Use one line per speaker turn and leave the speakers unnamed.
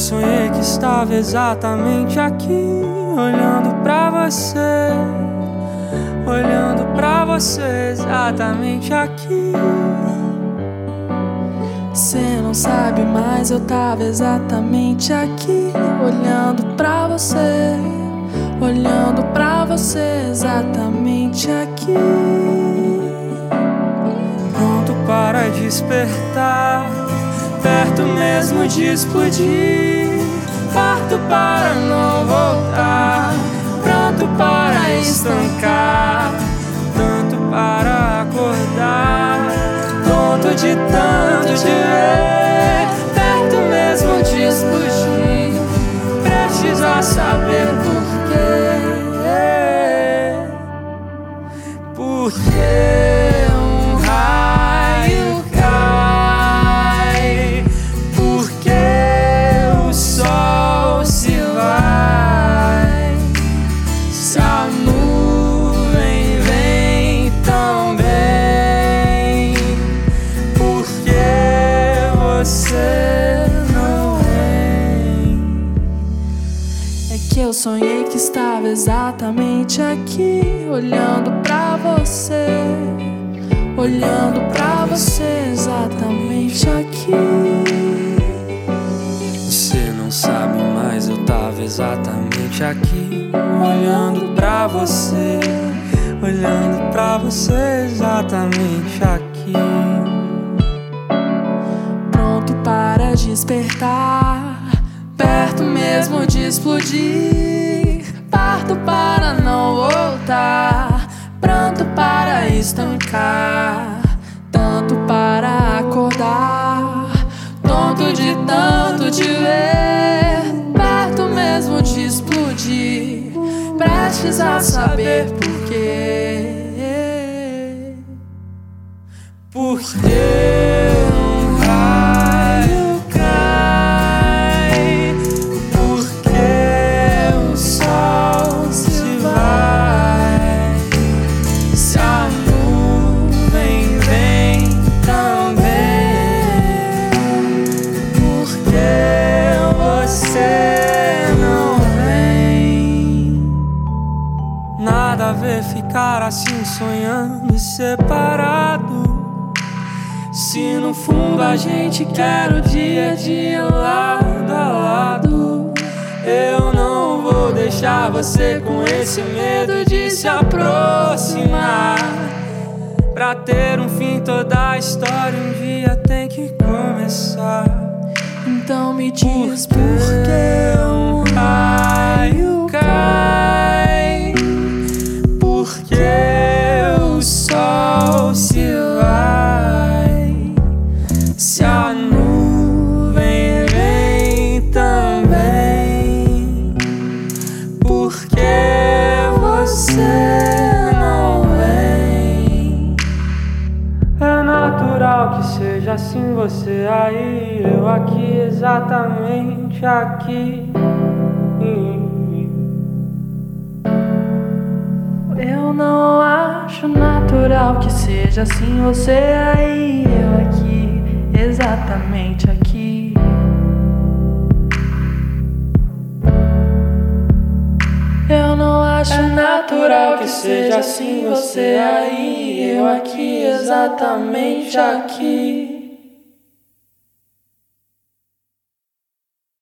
sonhei que estava exatamente aqui, olhando pra você, olhando pra você, exatamente aqui.
Cê não sabe, mas eu tava exatamente aqui, olhando pra você, olhando pra você, exatamente aqui.
Pronto para despertar, perto mesmo de explodir, farto para não voltar, pronto para estancar, tanto para acordar, tonto de tanto te ver, perto mesmo de explodir, prestes a saber por quê. Porque um raio cai, porque o sol se vai, se a nuvem vem também, porque você não vem.
É que eu sonhei que estava exatamente aqui, olhando pra você, olhando pra você, exatamente aqui.
Você não sabe, mas eu tava exatamente aqui, olhando pra você, olhando pra você, exatamente aqui.
Pronto para despertar, perto mesmo de explodir, parto para não voltar, pronto para estancar, tanto para acordar, tonto de tanto te ver, perto mesmo de explodir, prestes a saber por quê.
Porque um raio cai, porque o sol se vai, se a nuvem vem também, porque você não vem. Nada a ver ficar assim sonhando separado, se no fundo a gente quer o dia a dia lado a lado. Eu não vou deixar você com esse medo de se aproximar. Pra ter um fim toda a história um dia tem que começar.
Então me diz por
Porque
que
um raio cai, porque o sol se vai, se a nuvem vem também, porque você não vem. É natural que seja assim, você aí, eu aqui, exatamente aqui.
eu não acho natural que seja assim, você aí, eu aqui, exatamente aqui. Eu não acho natural que seja assim, você aí, eu aqui, exatamente aqui.